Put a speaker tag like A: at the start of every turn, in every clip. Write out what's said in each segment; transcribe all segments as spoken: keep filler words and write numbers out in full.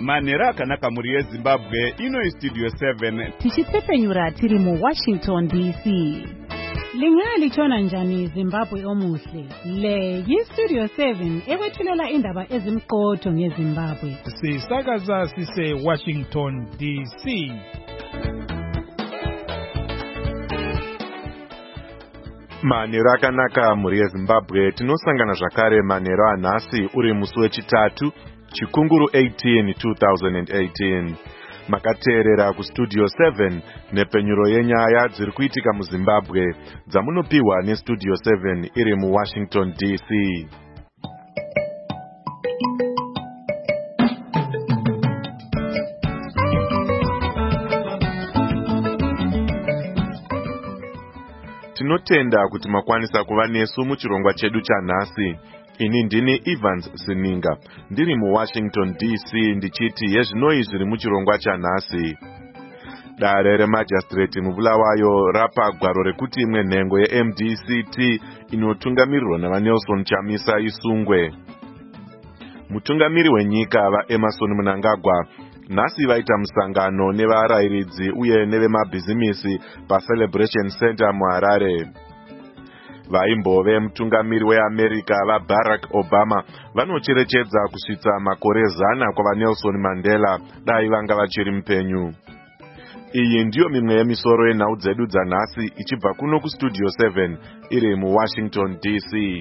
A: Manera akanaka muri yeZimbabwe ino Studio seven.
B: Tichipfepenyura tiri mu Washington D C. Lingali chona njani Zimbabwe omuhle. Le yi Studio seven ewethulela indaba ezimqotho ngeZimbabwe.
C: Sisakaza sise Washington D C.
D: Manero akanaka muri yeZimbabwe tinosangana zvakare manero anhasi uri musi wechitatu chikunguru eighteen twenty eighteen. Makateerera kuStudio seven nepenyuro yenyaya dziri kuitika muZimbabwe dzamunopiwa neStudio seven iri muWashington D C. Tinotenda kuti makwanisa kuva nesu muchirongwa chedu chanhasi. Ini ndini Evans Sininga, ndiri muWashington D C ndichiti yezvinoi zviri muchirongwa chanhasi. Dare remajistrate muBulawayo rapa gwaro rekuti imwe nhengo yeM D C T inotungamirirwa navaNelson Chamisa isungwe. Mutungamiri wenyika vaEmmerson Mnangagwa nhasi vaita musangano nevarairidzi uye nevemabhizimisi paCelebration Center muHarare. Vaimbove mutungamiri weAmerica vaBarack Obama vanocherechedza kusvitsa makore zana kwavaNelson Mandela dai vanga vachiri mupenyu. Iyi ndiyo mimwe yemisoro yenhau dzedu dzanhasi ichibva kuno kuStudio seven iri muWashington D C.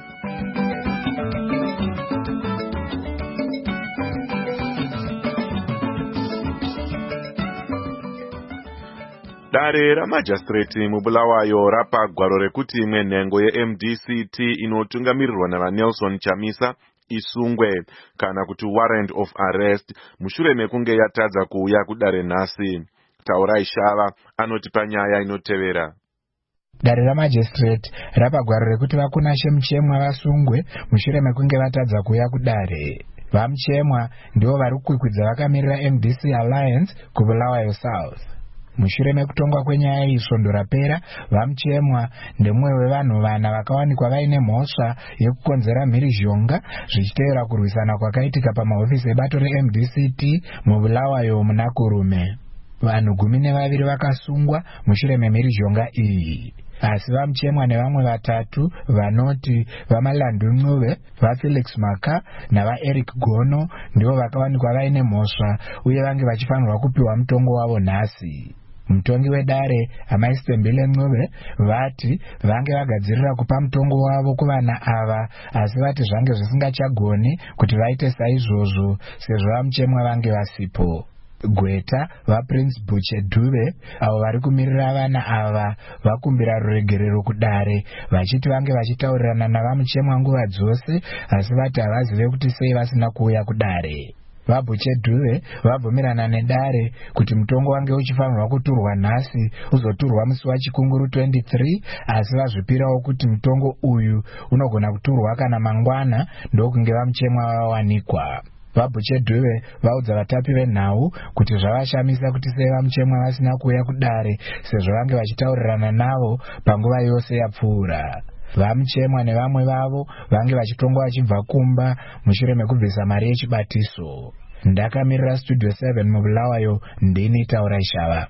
D: Dare ramajistrate muBulawayo rapa gwaro rekuti imwe nhengo yeM D C T inotungamirirwa navaNelson Chamisa isungwe kana kuti warrant of arrest mushure mekunge yatadza kuuya kudare nhasi. Taurai Shava anotipa nyaya inotevera.
E: Dare ramajistrate rapa gwaro rekuti vakunashe muchemwa vasungwe mushure mekunge vatadza kuuya kudare. Vamuchemwa ndivo vari kukwikwidza vakamirira M D C Alliance kuBulawayo South. Mushure mekutongwa kwenyaya iyi svondo rapera, vamuchemwa ndemumwe wevanhu vana vakawanikwa vaine mhosva yekukonzera mhirizhonga zvichiteera kurwisana kwakaitika pamahofisi ebato reM D C T muBulawayo muna Kurume. Vanhu gumi nevaviri vakasungwa mushure memhirizhonga iyi. Asi vamuchemwa nevamwe vatatu vanoti vaMalandu Ncube, vaFelix Maka navaEric Gono ndivo vakawanikwa vaine mhosva uye vange vachifanirwa kupiwa mutongo wavo nhasi. Mutongi wedare amaisitembele Ncube vati vange vagadzirira kupa mutongo wavo kuvana ava asi vati zvange zvisingachagoni kuti vaite saizvozvo sezvo vamuchemwa vange vasipo. Gweta vaPrince Buche Dube avo vari kumirira vana ava vakumbira ruregerero kudare vachiti vange vachitaurirana navamuchemwa nguva dzose asi vati havazive kuti sei vasina kuuya kudare. VaBuche Dube vabvumirana nedare kuti mutongo wange uchifanirwa kuturwa nhasi uzoturwa musi wachikunguru twenty-three asi vazvipirawo kuti mutongo uyu unogona kuturwa kana mangwana ndokunge vamuchemwa vawanikwa. VaBuche Dube vaudza vatapi venhau kuti zvavashamisa kuti sei vamuchemwa vasina kuuya kudare sezvo vange vachitaurirana navo panguva yose yapfuura. Vamuchemwa nevamwe vavo vange vachitongwa vachibva kumba mushure mekubvisa mari yechibatiso. Ndakamirira Studio seven muBulawayo, ndini Taurai Shava.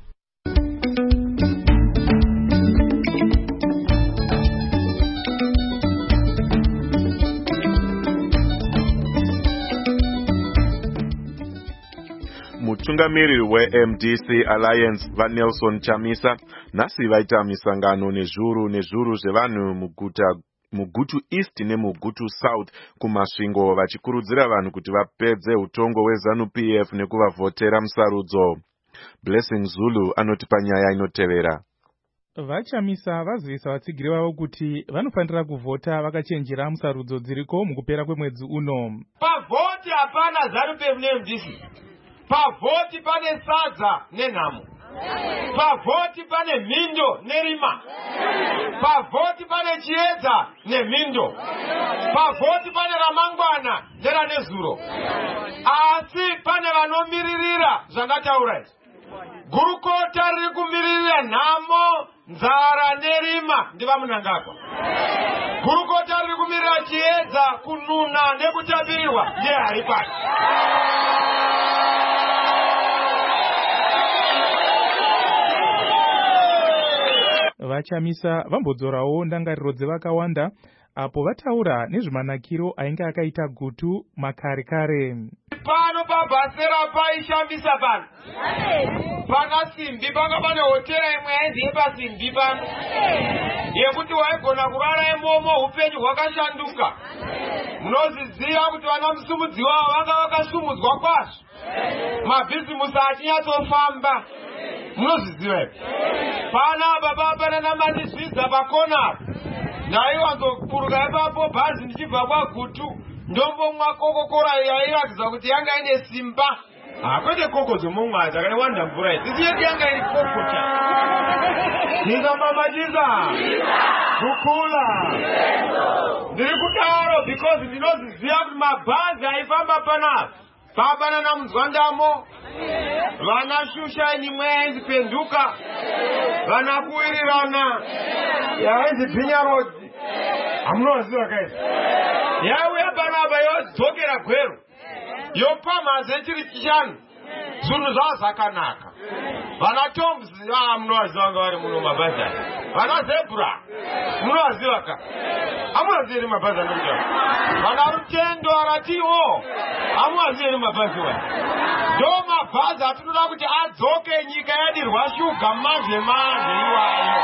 D: Mutungamiri weM D C Alliance vaNelson Chamisa nhasi vaita misangano nezvuru nezvuru zvevanhu muguta mugutu East nemugutu South kumasvingo vachikurudzira vanhu kuti vapedze utongo weZanu P F nekuvavhotera musarudzo. Blessing Zulu anotipa nyaya inotevera.
C: VaChamisa vazivisa vatsigiri vavo kuti vanofanira kuvhota vakachenjera musarudzo dziriko mukupera kwemwedzi uno.
F: Pavhoti hapana Zanu P F neM D C. Pavhoti pane sadza nenhamo. Pavhoti pane mhindo nerima. Pavhoti pane chiedza nemhindo. Pavhoti pane ramangwana neranezuro. Asi pane vanomiririra zvandataura. Gurukota riri kumiririra nhamo, nzara nerima ndivaMnangagwa. Gurukota riri kumirira chiedza, kununa nekutapirirwa ndiye Haripati.
C: vachamisa vambodzorawo ndangariro dzevakawanda apo vataura nezvemanakiro ainge akaita gutu makare kare.
F: Pano pabhasera paishambisa pano. Pana simbi panga pane hotera imwe yainzi yepasimbi pano. Yekuti waigona kurara imomo upenyu hwakashanduka. Munozviziva kuti vana musumudzi wavo vanga vakasumudzwa kwazvo. Mabhizimusi achinyatsofamba. Munozviziva here. Pana baba pana namatizvidza pakona. Ndaiwanzokuruka ipapo bhazi ndichibva kwagutu. Ndombomwa kokokora yairatidza kuti yanga ine simba. Hakwete koko dzomomwa dzakaiwanda mvura idzi. Idzi yedu yanga iri kokota. Ndingamamachiza. Kukula. Ndiri kudaro because ndinoziziva kuti mabhazi aifamba panapa. Pabana namudzwandamo. Vana shusha nimwe yainzi penduka. Vana kuwirirana. Yainzi pinya rodzi. Amunoziva kaisi. Yauya panapa yodzokera gwero. Yopamhaze chiri chishanu. Zvinhu zvava zvakanaka. Vana Tombs munovaziva vanga vari muno mabhazi aya. Vana Zebra munovaziva ka. Amunovaziva iri mabhazi anoita. Vana Rutendo aratiwo. Amunovaziva iri mabhazi aya. Ndo mabhazi atinoda kuti adzoke nyika yadirwa shuga manje manje iwayo.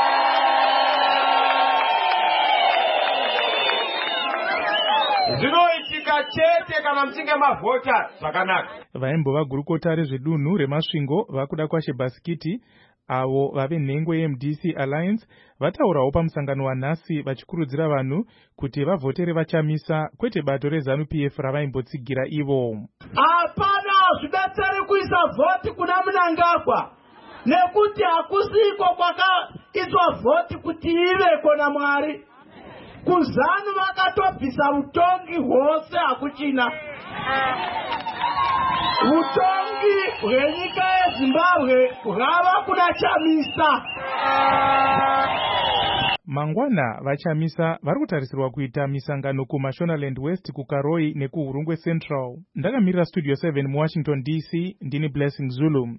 F: Zvinoitika chete kana muchinge mavhota zvakanaka.
C: Vaimbova gurukota rezvedunhu remasvingo vakuda kwashe bhasikiti avo vave nhengo yeM D C Alliance vataurawo pamusangano wanhasi vachikurudzira vanhu kuti vavhotere vachamisa kwete bato reZANU P F ravaimbotsigira ivo.
G: Hapana zvibetseri kuisa vhoti kuna Mnangagwa nekuti hakusiko kwakaiswa vhoti kuti iveko naMwari. KuZANU vakatobvisa utongi hwose hakuchina. Utongi hwenyika yeZimbabwe hwava kuna Chamisa.
C: Mangwana vachamisa vari kutarisirwa kuita misangano kuMashonaland West, kuKaroi nekuHurungwe Central. Ndakamirira Studio seven muWashington D C, ndini Blessing Zulu.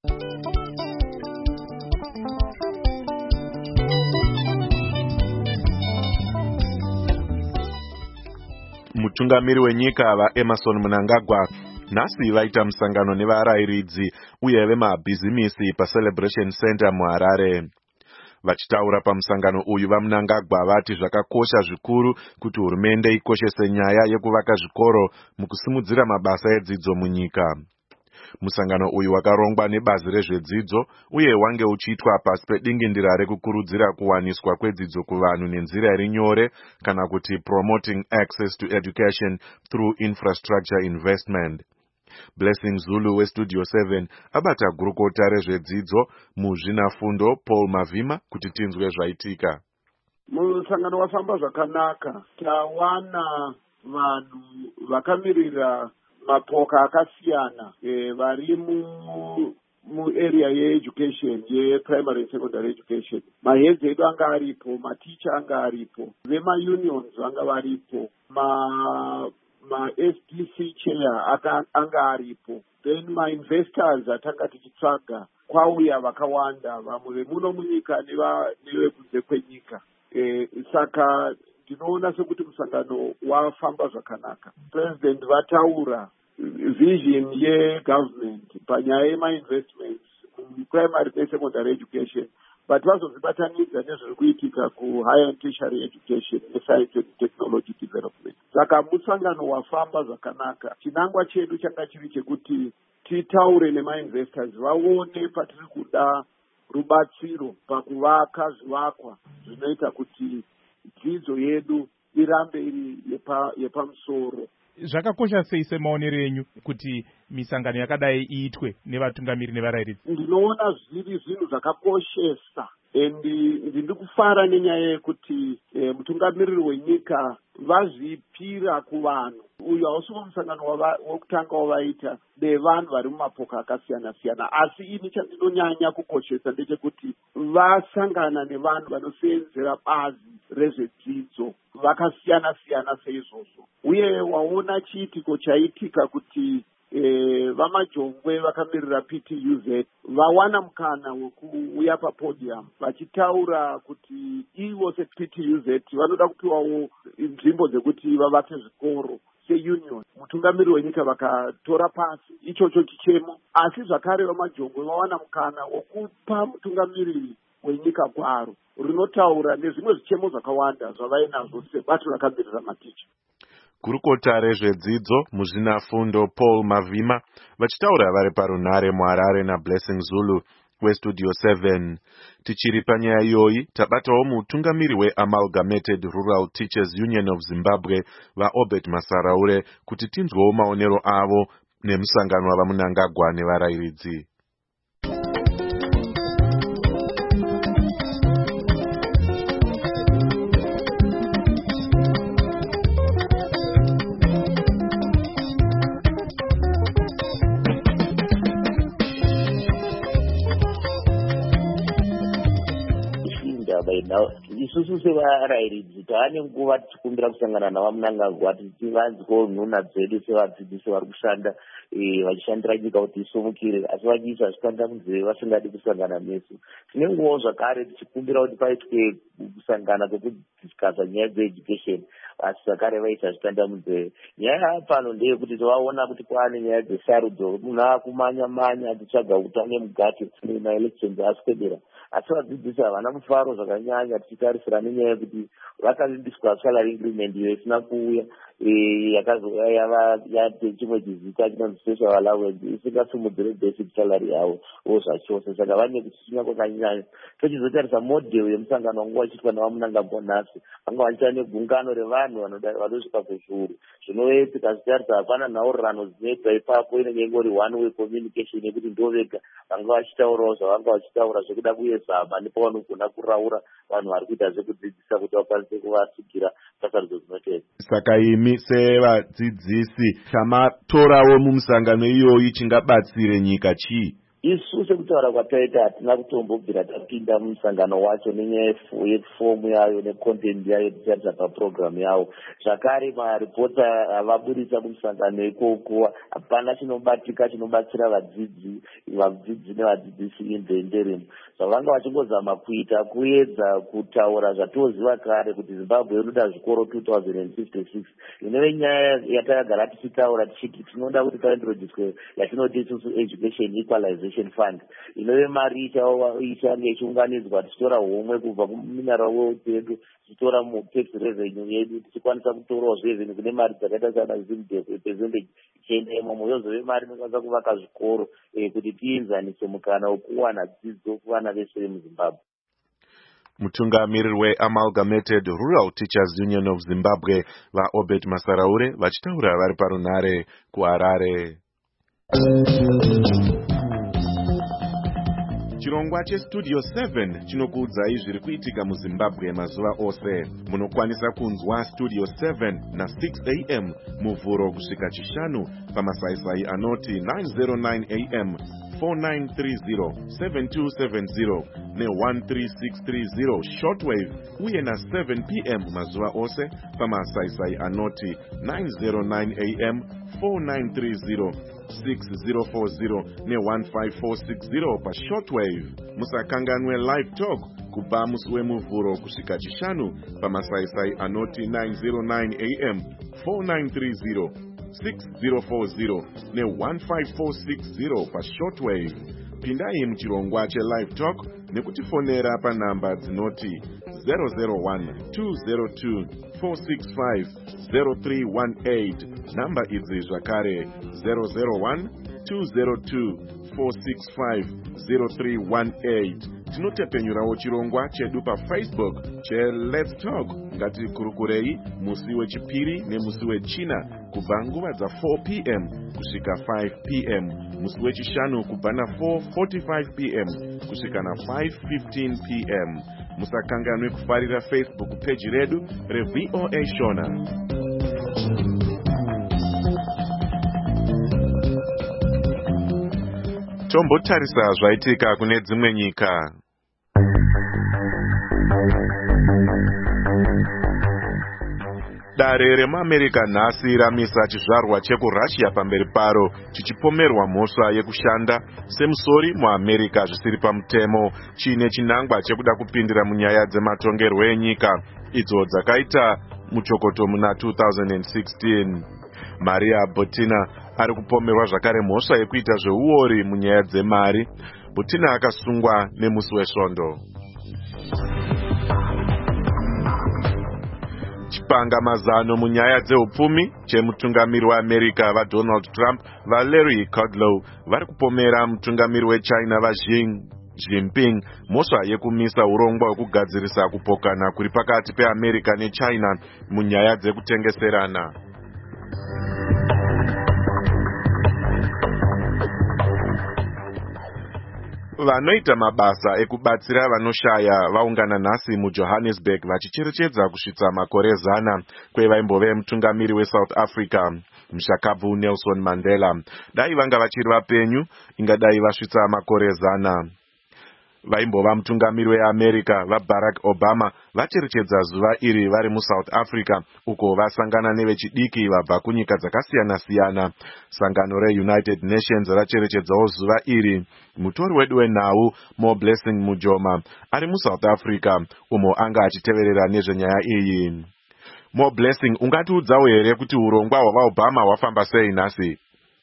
D: Mutungamiri wenyika vaEmerson Mnangagwa nhasi vaita musangano nevarayiridzi uye vemabhizimisi paCelebration Center muHarare. Vachitaura pamusangano uyu vaMnangagwa vati zvakakosha zvikuru kuti hurumende ikoshese nyaya yekuvaka zvikoro mukusimudzira mabasa edzidzo munyika. Musangano uyu wakarongwa nebazi rezvedzidzo uye wange uchiitwa pasi pedingindira rekukurudzira kuwaniswa kwedzidzo kuvanhu nenzira iri nyore kana kuti promoting access to education through infrastructure investment. Blessing Zulu weStudio seven abata gurukota rezvedzidzo muzvinafundo Paul Mavima kuti tinzwe zvaitika.
H: Musangano wafamba zvakanaka. Tawana vanhu vakamirira mapoka akasiyana e, vari mu muarea yeeducation yeprimary and secondary education. Maheads edu anga aripo, maticha anga aripo, vemaunions vanga varipo, ma ma-S D C chair aka, anga aripo, then ma-investors atanga tichitsvaga kwauya vakawanda, vamwe vemuno munyika nevekunze kwenyika. E, saka ndinoona sekuti musangano wafamba zvakanaka. President vataura vision yegovernment panyaya yema-investments kuprimary nesecondary education, but vazozvibatanidza nezviri kuitika kuhigher and tertiary education nescience and technology development. Saka musangano wafamba zvakanaka. Chinangwa chedu changa chiri chekuti titaure nema-investors vaone patiri kuda rubatsiro pakuvaka zvivakwa zvinoita kuti dzidzo yedu irambe iri yepa yepamusoro.
C: Zvakakosha sei semaonero enyu kuti misangano yakadai iitwe nevatungamiri nevarayiridzi?
H: Ndinoona zviri zvinhu zvakakoshesa endi ndiri kufara nenyaya yekuti e, mutungamiriri wenyika vazvipira kuvanhu. Uyu hausiwo musangano wokutanga wavaita nevanhu vari mumapoka akasiyana siyana, asi ini chandinonyanya kukoshesa ndechekuti vasangana nevanhu vanosenzera bazi rezvedzidzo vakasiyana siyana seizvozvo. Uye waona chiitiko chaitika kuti e, vamajongwe vakamirira P T U Z vawana mukana wekuuya papodium vachitaura kuti ivo seP T U Z vanoda kupiwawo nzvimbo dzekuti vavake zvikoro seunion. Mutungamiri wenyika vakatora pasi ichocho chichemo, asi zvakare vamajongwe vawana mukana wekupa mutungamiri wenyika gwaro rinotaura nezvimwe zvichemo zvakawanda zvavainazvo sebato rakamirira maticha.
D: Gurukota rezvedzidzo muzvinafundo Paul Mavhima vachitaura vari parunhare muHarare naBlessing Zulu weStudio seven. Tichiri panyaya iyoyi tabatawo mutungamiri weAmalgamated Rural Teachers Union of Zimbabwe vaObert Masaraure kuti tinzwewo maonero avo nemusangano wavamunangagwa nevarayiridzi.
I: Isusu sevarayiridzi taane nguva tichikumbira kusangana navamunangagwa tichivanzwawo nhuna dzedu sevadzidzisi vari kushanda vachishandira nyika kuti isumukire, asi vachiisa zvikanda munzeve vasingadi kusangana nesu. Tine nguvawo zvakare tichikumbira kuti paitwe kusangana kwekudhiskasa nyaya dzeeducation, asi zvakare vaisa zvikanda munzeve. Nyaya yapano ndeyekuti tovaona kuti kwaane nyaya dzesarudzo, munhu akumanya manya achitsvaga utano mugati maelections aswedera, asi vadzidzisi havana mufaro zvakanyanya tichitarisira nenyaya yekuti vakadiscuss salary increment iyo isina kuuya yakazouya yava yate chimwe chizita chinonzi special allowance isingasimudzire basic salary yavo ozvachose. Saka vane kuchichinya kwakanyanya. Tochizotarisa model yemusangano wangu wachiitwa navamunangagwa nhasi, vanga vachiita negungano revanhu vanosvika kuzviuru zvinove tikazitarisa hapana nhaurirano dzinoitwa ipapo, inenge ingori one way communication yekuti ndo vega vanga vachitaurawo zvavanga vachitaura zvekuda kuyezama nepavanogona kuraura vanhu vari kuita zvekudzidzisa kuti vakwanise kuvasigira pasarudzo dzinotevera.
D: Saka imi sevadzidzisi chamatorawo mumusangano iyoyi chingabatsire nyika chii?
I: Isu sekutaura kwataita hatina kutombobvira tapinda mumusangano wacho nenyaya yefomu yayo necontent yayo tichitarisa paprogramu yavo. Zvakare maripota avaburitsa kumusangano ikoko hapana chinobatika chinobatsira vadzidzi vadzidzi nevadzidzisi in the interim. Zvavanga vachingozama kuita kuedza kutaura zvatoziva kare kuti Zimbabwe inoda zvikoro two thousand fifty-six. Inove nyaya yatakagara tichitaura tichiti tinoda kuti paintroduce yatinoti isusu education equalization fund, inove mari ichange ichiunganidzwa tichitora homwe kubva kuminara yedu tichitora mutax revenue yedu tichikwanisa kutorawo revenue kune mari dzakaita sana zimdefu percentage ichienda imomo yozove mari inokwanisa kuvaka zvikoro kuti tiinzanise mukana wekuwana dzidzo kuvana vese vemuZimbabwe.
D: Mutungamiriri weAmalgamated Rural Teachers Union of Zimbabwe vaObert Masaraure vachitaura vari parunhare kuHarare. Chirongwa cheStudio seven chinokuudzai zviri kuitika muZimbabwe mazuva ose. Munokwanisa kunzwa Studio seven na six a m muvhuro kusvika chishanu pamasaisai anoti nine oh nine a m, four nine three zero, seven two seven zero ne one three six three zero shortwave uye na seven p m mazuva ose pamasaisai anoti nine oh nine a m, four nine three zero, six zero four zero ne one five four six zero pa shortwave. Musakanganwe live talk kubva musi wemuvhuro kusvika chishanu pamasaisai anoti nine oh nine a m, four nine three zero, six zero four zero ne one five four six zero pa shortwave. Pindai muchirongwa chelive talk nekutifonera panhamba dzinoti zero zero one, two zero two, four six five, zero three one eight. Namba idzi zvakare zero zero one, two zero two, four six five, zero three one eight. Tinotepenyurawo chirongwa chedu paFacebook cheLet's Talk. Ngatikurukurei musi wechipiri nemusi wechina kubva nguva dza four p m kusvika five p m, musi wechishanu kubva na four forty-five p m kusvika na five fifteen p m. Musakanganwe kufarira Facebook page redu reV O A Shona. Tombotarisa zvaitika kune dzimwe nyika. Dare remuAmerica nhasi ramisa chizvarwa chekuRussia pamberi paro chichipomerwa mhosva yekushanda semusori muAmerica zvisiri pamutemo chiine chinangwa chekuda kupindira munyaya dzematongerwo enyika idzo dzakaita muchokoto muna two thousand sixteen. Maria Butina ari kupomerwa zvakare mhosva yekuita zveuori munyaya dzemari. Butina akasungwa nemusi wesvondo. Chipangamazano munyaya dzeupfumi chemutungamiri weAmerica vaDonald Trump vaLarry Kudlow vari kupomera mutungamiri weChina vaXi Jinping mhosva yekumisa urongwa hwekugadzirisa kupokana kuri pakati peAmerica neChina munyaya dzekutengeserana. Vanoita mabasa ekubatsira vanoshaya vaungana nhasi muJohannesburg vachicherechedza kusvitsa makore zana kwevaimbove mutungamiri weSouth Africa mushakabvu Nelson Mandela. Dai vanga vachiri vapenyu ingadai vasvitsa makore zana. Vaimbova mutungamiri weAmerica vaBarack Obama vacherechedza zuva iri vari muSouth Africa uko vasangana nevechidiki vabva kunyika dzakasiyana-siyana. Sangano reUnited Nations racherechedzawo zuva iri. Mutori wedu wenhau Mo Blessing Mujoma ari muSouth Africa umo anga achiteverera nezvenyaya iyi. Mo Blessing, ungatiudzawo here kuti urongwa hwavaObama hwafamba sei nhasi?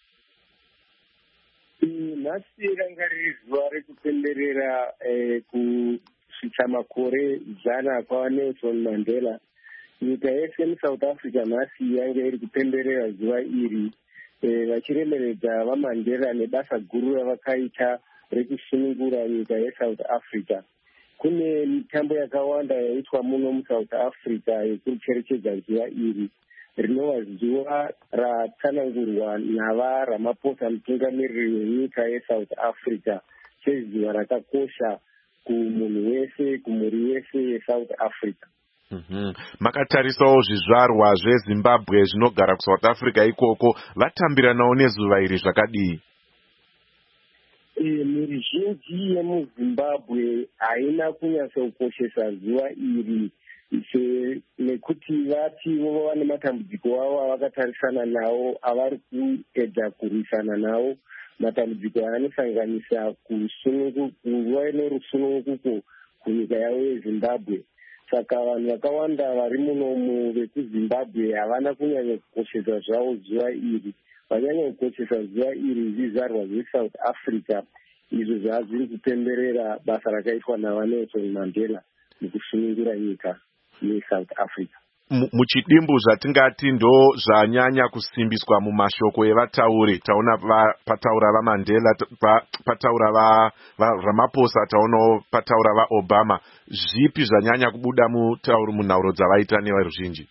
J: Nhasi ranga riri zuva rekupemberera kusvitsa makore zana kwaNelson Mandela. Nyika yese muSouth Africa nhasi yanga iri kupemberera zuva iri vachiremeredza vaMandela nebasa guru ravakaita rekusunungura nyika yeSouth Africa. Kune mitambo yakawanda yaitwa muno muSouth Africa yekucherechedza zuva iri rinova zuva ratsanangurwa nava Ramaphosa mutungamiriri wenyika yeSouth Africa sezuva rakakosha kumunhu wese kumhuri yese yeSouth Africa.
D: Mm-hmm. Makatarisawo zvizvarwa zveZimbabwe zvinogara kuSouth Africa ikoko vatambiranawo nezuva iri zvakadii?
J: Mizhinji yemuZimbabwe haina kunyatsokoshesa zuva iri nekuti vativo vane matambudziko avo avakatarisana nawo avari kuedza kurwisana nawo. Matambudziko anosanganisa kuva nerusununguko kunyika yavo yeZimbabwe. Saka vanhu vakawanda vari munomu vekuZimbabwe havana kunyanya kukoshesa zvavo zuva iri. Vanyanya kukoshesa zuva iri zvizvarwa zveSouth Africa izvo zvazviri kupemberera basa rakaitwa navaNelson Mandela mukusunungura nyika yeSouth Africa.
D: Muchidimbu zvatingati ndo zvanyanya kusimbiswa mumashoko evatauri. Taona pataura vaMandela, pataura vaRamaphosa, taonawo pataura vaObama. Zvipi zvanyanya kubuda mutauro munhauro dzavaita neveruzhinji?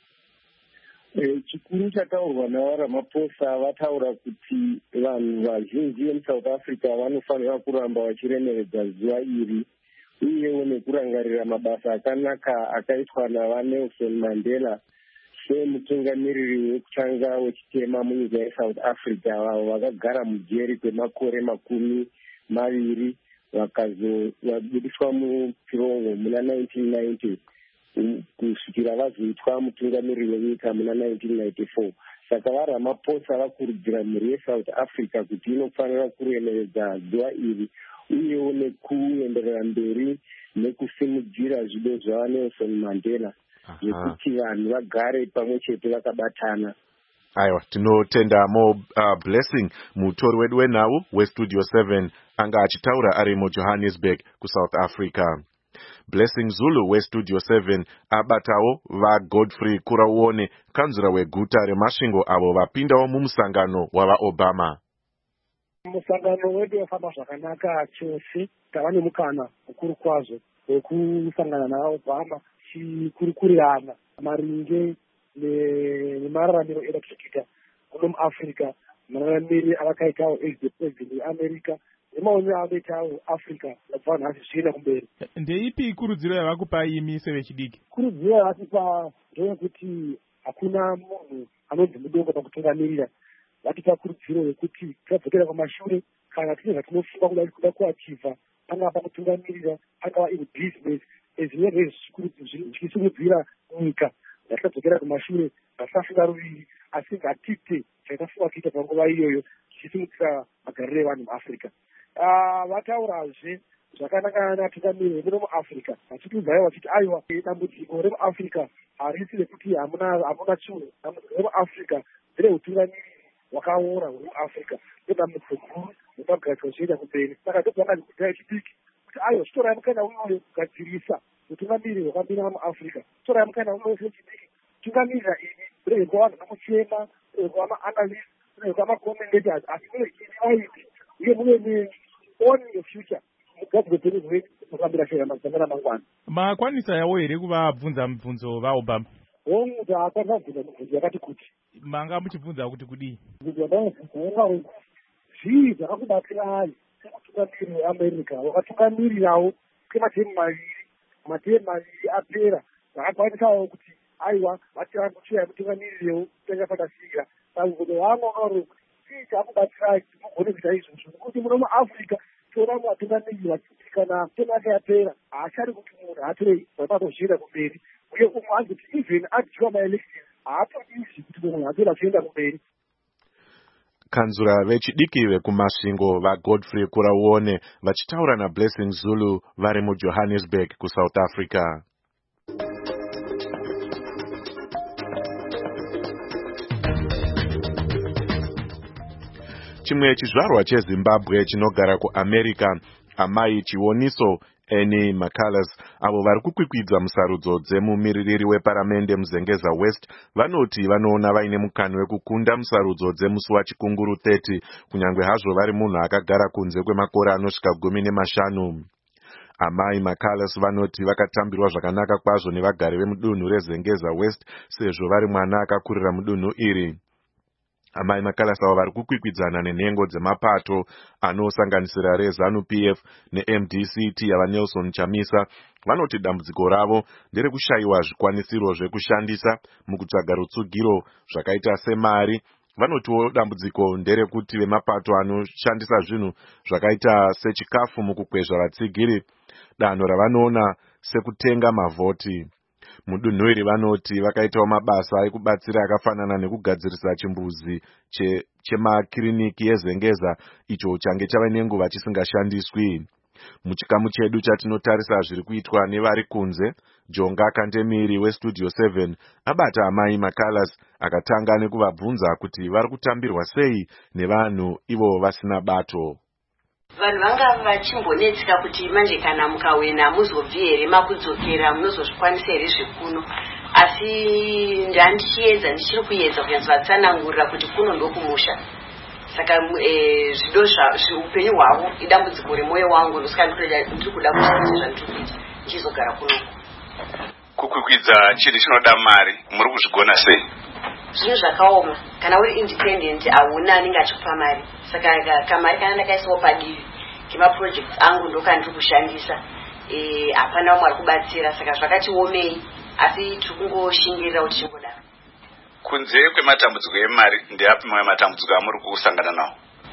J: Chikuru chataurwa navaRamaphosa vataura kuti vanhu vazhinji vemuSouth Africa vanofanira kuramba vachiremeredza zuva iri uyewo nekurangarira mabasa akanaka akaitwa navaNelson Mandela semutungamiriri wekutanga wechitema munyika yeSouth Africa vavo vakagara mujeri kwemakore makumi maviri vakazobudiswa muchirongo muna nineteen ninety kusvikira vazoitwa mutungamiriri wenyika muna nineteen ninety-four. Saka vaRamaphosa vakurudzira mhuri yeSouth Africa kuti inofanira kuremeredza zuva iri uyewo nekuenderera mberi nekusimudzira zvido zvavaNelson Mandela zvekuti vanhu vagare pamwe chete vakabatana.
D: Aiwa, tinotenda Mo uh, Blessing mutori wedu wenhau weStudio seven anga achitaura ari muJohannesburg kuSouth Africa. Blessing Zulu weStudio seven abatawo vaGodfrey Kurauone kanzura weguta reMasvingo avo vapindawo mumusangano wavaObama.
K: Musangano wedu wafamba zvakanaka chose. Tava nemukana mukuru kwazvo wekusangana naObama tichikurukurirana maringe nemararamiro edu kuita kuno muAfrica, mararamiro avakaitawo ex-president weAmerica nemaonero avakaitawo Africa kubva nhasi zvichienda kumberi.
C: Ndeipi ikurudziro yavakupa imi sevechidiki?
K: Kurudziro yavatipa ndeyekuti hakuna munhu anonzi mudongo pakutungamirira. Vatipa kurudziro yekuti tadzokera kumashure kana tine zvatinofunga kuda kuachivha pangava pakutungamirira pangava ibusiness ezvinenge zvichisimudzira nyika ngatadzokera kumashure ngasafunga ruviri asi ngatite chaitafunga kuita panguva iyoyo tichisimudzira magariro evanhu muafrica. Vataurazve zvakanaka natungamiri vemuno muafrica vachitiudzayo vachiti aiwa dambudziko remuafrica harisi rekuti hamuna chinhu. Dambudziko remuafrica ndereutungamiri hwakaora hwemuafrica ndodambudziko guru nepagadzirwa zvichienda kumberi. Saka ndobvanga kudhaya chidiki kuti aiwa chitorai mukana uyoyo kugadzirisa utungamiri hwakamira muafrica. Torai mukana uyoyo sechidiki tungamirira ini rerekwa vanhu vanochema rerekwa maanalyst rerekwa macommenders asi uye ini vaiti uye muve ne on your future mugadzirwe penyu hwenyu mukambira shera mazangana mangwana.
C: Makwanisa yawo here kuvabvunza mibvunzo vaobama?
K: Hongu taakwanisa kubvunza mibvunzo yakati kuti.
C: Manga muchibvunza kuti kudii?
K: Mibvunzo yandamubvunza zvii zvakakubatsirai sekutungamiri weamerica wakatungamirirawo kwematemu maviri matemu maviri apera zvakakwanisawo kuti aiwa vatirambuchira mutungamirirewo kutanga pakasvika dambudziko vaanonauro kuti chii chakubatsirai kuti mugone kuita izvozvo nokuti muno muafrica toona vatungamiri vachiitika na temu yake yapera haachari kuti munhu haatore vapatozvienda kumberi uye umwe anzoti even adyiwa maelection haatodizvi kuti munhu atore achienda kumberi.
D: Kanzura vechidiki vekumasvingo vaGodfrey Kurauone vachitaura naBlessing Zulu vari muJohannesburg kuSouth Africa. Chimwe chizvarwa cheZimbabwe chinogara kuAmerica, amai Chioniso Annie Macalas, avo vari kukwikwidza musarudzo dzemumiririri weparamende muZengeza West, vanoti vanoona vaine mukana wekukunda musarudzo dzemusi wachikunguru thirty, kunyangwe hazvo vari munhu akagara kunze kwemakore anosvika gumi nemashanu. Amai Macalas vanoti vakatambirwa zvakanaka kwazvo nevagari vemudunhu reZengeza West sezvo vari mwana akakurira mudunhu iri. Amai Macalas avo vari kukwikwidzana nenhengo dzemapato anosanganisira reZANU-P F neM D C T yava Nelson Chamisa vanoti dambudziko ravo nderekushayiwa zvikwanisiro zvekushandisa mukutsvaga rutsugiro zvakaita semari. Vanotiwo dambudziko nderekuti vemapato anoshandisa zvinhu zvakaita sechikafu mukukwezva vatsigiri danho ravanoona sekutenga mavhoti. Mudunhu iri vanoti vakaitawo mabasa ekubatsira akafanana nekugadzirisa chimbuzi che, chemakiriniki eZengeza icho change chava nenguva chisingashandiswi. Muchikamu chedu chatinotarisa zviri kuitwa nevari kunze, Jonga Kantemiri weStudio seven abata amai Macalas akatanga nekuvabvunza kuti vari kutambirwa sei nevanhu ivo vasina bato.
L: Vanhu vanga vachimbonetseka kuti manje kana mukawena muzobvi here makudzokera munozozvikwanisa here zvekuno, asi ndandichiedza ndichiri kuedza kunyatsotsanangurira kuti kuno ndokumusha. Saka zvido zveupenyu hwavo idambudziko remwoyo wangu ndosaka ndiri kuda kushandisa zvandiri kuita ndichizogara kuno.
M: Kukwikwidza chiri chinoda mari, muri kuzvigona sei?
L: Zvinhu zvakaoma. Kana uri independent hauna anenge achikupa mari. Saka kamari kana ndakaisawo padivi kemaprojects angu ndokandiri kushandisa, hapana umwe ari kubatsira, saka zvakati omei, asi tiri kungoshingirira kuti chingodaro.
M: Kunze kwematambudziko emari, ndeapi mamwe matambudziko amuri kusangana nawo?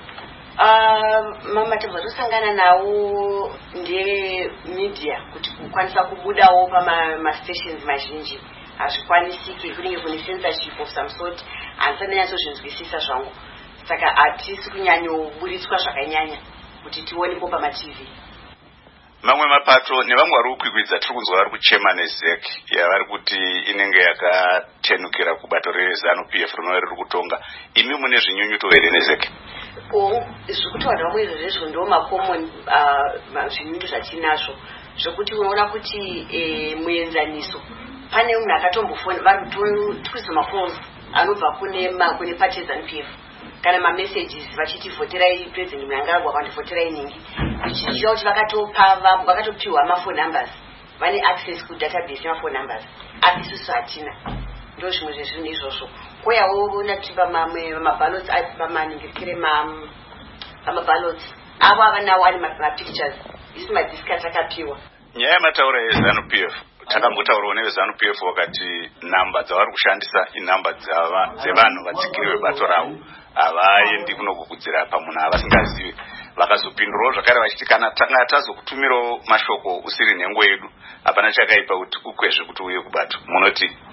L: Matambudziko atosangana nawo ndemedia, kuti kukwanisa kubudawo pamastations mazhinji hazvikwanisiki, kunenge kune censorship of some sort, handisati nyatsozvinzwisisa zvangu. Saka hatisi kunyanyoburitswa zvakanyanya kuti tionepo pama-T V.
M: Mamwe mapato nevamwe vari kukwikwidza tiri kunzwa vari kuchema neZEC yavari kuti inenge yakatenukira kubato reZANU-P F rinova riri kutonga. Imi mune zvinyunyuto here neZEC?
L: Zviri kutaurwa vamwe izvozvo ndo macommon zvinyunyuto zvatinazvo zvokuti unoona kuti muenzaniso pane munhu akatombofona vari kuisa mafoni anobva kune pati yeZANU-P F kana mamessages vachiti voterai president Mnangagwa vandivoterai ningi ichiita kuti vakatopa vakatopiwa mafoni numbers, vane access kudatabase yemafoni numbers, asi isusu hatina. Ndo zvimwe zvezvinhu izvozvo. Koyawo ona kuti pamamwe mabalots pamaningirikire pamabalots avo avanawo ari mapictures, isi madiscard akapiwa.
M: Nyaya yemataura yeZANU-P F takambotaurawo neveZANU-P F wakati namba dzavari kushandisa inamba dzevanhu vatsigiri vebato ravo, havaendi kunokukudzira pamunhu avasingazivi. Vakazopindurawo zvakare vachiti kana tanga tazokutumirawo mashoko usiri nhengo yedu hapana chakaipa kuti ukwezve kuti uye kubato. Munoti?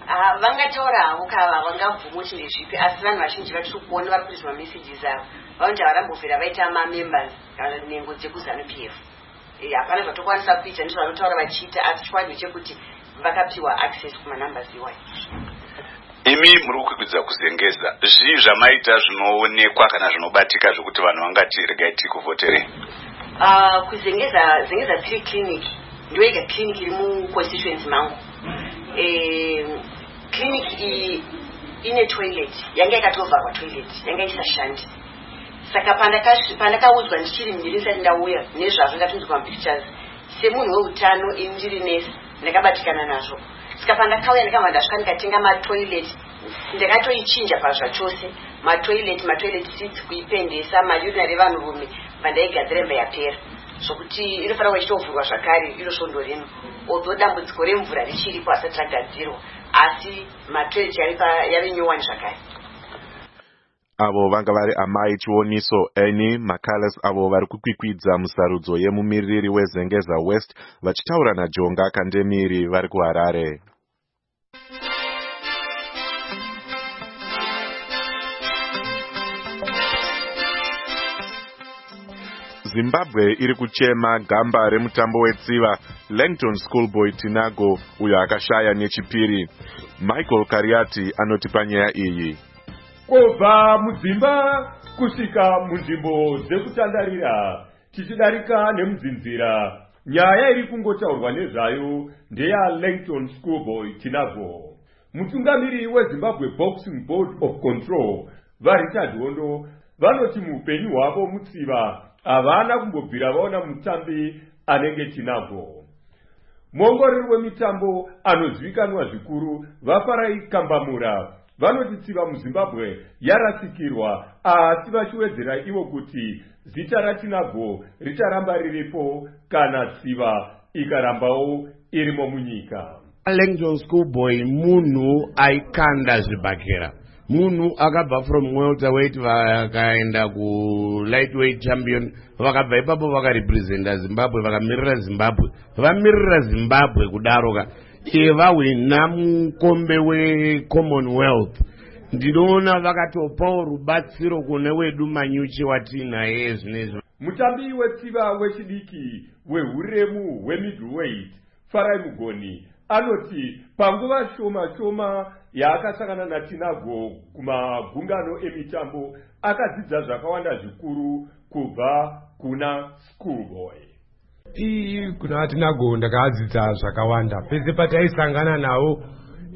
L: Ah, vangataura havo kava vangabvumo chine zvipi asi vanhu vazhinji vatiri kuona vari kuisa mameseji avo vanoti varambofera vaita mamembers kana nhengo dzekuzanu P F. Hapana zvatokwanisa kuita ndizvo vanotaura vachiita asi chikwadi chekuti vakapiwa access kumanumbers iwayo.
M: Imi muri kukwikwidza kuzengeza zvii zvamaita zvinoonekwa kana zvinobatika zvokuti vanhu vangati regai tikuvhoterei?
L: Uh, kuzengeza zengeza tiri clinic ndio yega clinic iri muconstituency mangu. Eh, clinic iyi ine toilet yanga yakatovharwa toilet yanga isashandi. Saka pandakaudzwa ndichiri mbiri ndisati ndauya nezvazvo ndatunzwa mapictures semunhu weutano ini ndiri nesi ndakabatikana nazvo. Saka pandakauya ndakabva ndasvika ndikatenga matoilet ndakatoichinja pazvachose matoilet matoilet seats kuipendesa maurinary vanhurume pandaigadzira mba yapera zvokuti inofanira kuva ichitovhurwa zvakare iro svondo rino although dambudziko remvura richiripo asati ragadzirwa asi matoilet yave nyowani zvakare.
D: Avo vanga vari amai chioniso Annie Macalas avo vari kukwikwidza musarudzo yemumiriri weZengeza West vachitaura naJonga Kandemiri vari kuHarare. Zimbabwe iri kuchema gamba remutambo wetsiva Langton Schoolboy Tinago uyo akashaya nechipiri. Michael Kariati anoti panyaya iyi.
A: Kubva mudzimba kusvika munzvimbo dzekutandarira tichidarika nemudzinzira nyaya iri kungotaurwa nezvayo ndeya Langton Schoolboy Tinago. Mutungamiri weZimbabwe Boxing Board of Control Richard Hondo vanoti muupenyu hwavo mutsiva havana kumbobvira vaona mutambi anenge Tinago. Muongoreri wemitambo anozivikanwa zvikuru Vafarai Kambamura vanoti tsiva muZimbabwe yarasikirwa asi vachiwedzera ivo kuti zita raTinago richaramba riripo kana tsiva ikarambawo irimo munyika.
N: Langton Schoolboy munhu aikanda zvibhakera, munhu akabva from welterweight vakaenda ku lightweight champion vakabva ipapo vakarepresenta Zimbabwe vakamirira Zimbabwe vamirira Zimbabwe kudaroka vawina mukombe weCommonwealth. Ndinoona vakatopawo rubatsiro kune wedu manyuchi watinaye zvinezvi.
A: Mutambi wetsiva wechidiki wehuremu hwemiddleweight Farai Mugoni anoti panguva shoma shoma yaakasangana naTinago kumagungano emitambo akadzidza zvakawanda zvikuru kubva kuna Schoolboy.
O: Ii kuna Tinago ndakadzidza zvakawanda pese pataisangana nawo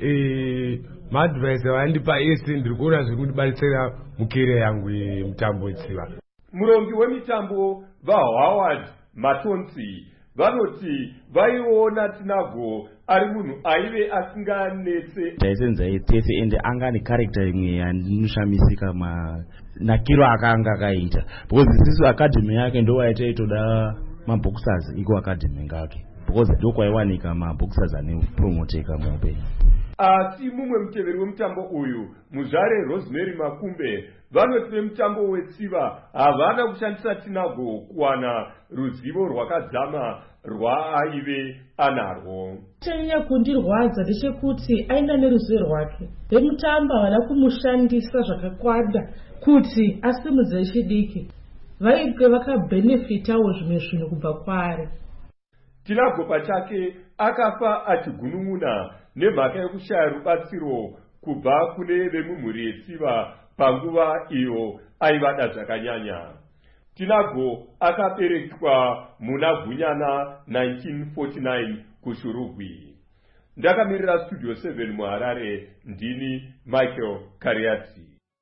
O: eh maadvice vandipa ese ndiri kuona zviri kundibatsira mukere yangu yemutambo wetsiva.
A: Murongi wemitambo vaHoward Matonsi vanoti vaiona Tinago ari munhu aive asinganetse
P: ndaisenza tese ende anga ane character imwe yandinoshamisika manakiro akanga akaita because isisu academy yake ndo waitaitoda maboxers iko academy ngake because ndokwaiwanika maboxers ane promoteka muupenyu.
A: Asi mumwe muteveri wemutambo uyu muzvare Rosemary Makumbe vanoti vemutambo wetsiva havana kushandisa Tinago kuwana ruzivo rwakadzama rwaaive anarwo.
Q: Chanyanya kundirwadza ndechekuti aina neruzivo rwake vemutambo havana kumushandisa zvakakwana kuti asimudze chidiki vaibwe vakabhenefitawo zvimwe zvinhu kubva kwaari.
A: Tinago pachake akafa achigunun'una nemhaka yekushaya rubatsiro kubva kune vemumhuri yetsiva panguva iyo aivada zvakanyanya. Tinago akaberekwa muna Gunyana nineteen forty-nine kuShurugwi. Ndakamirira Studio seven muHarare ndini Michael Kariati.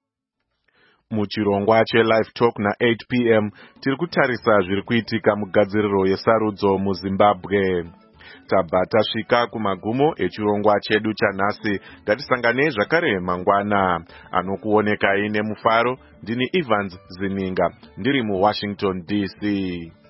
D: Muchirongwa cheLive Talk na eight p m tiri kutarisa zviri kuitika mugadziriro yesarudzo muZimbabwe. Tabva tasvika kumagumo echirongwa chedu chanhasi. Ngatisanganei zvakare mangwana. Anokuonekai nemufaro ndini Evans Zininga ndiri muWashington D C.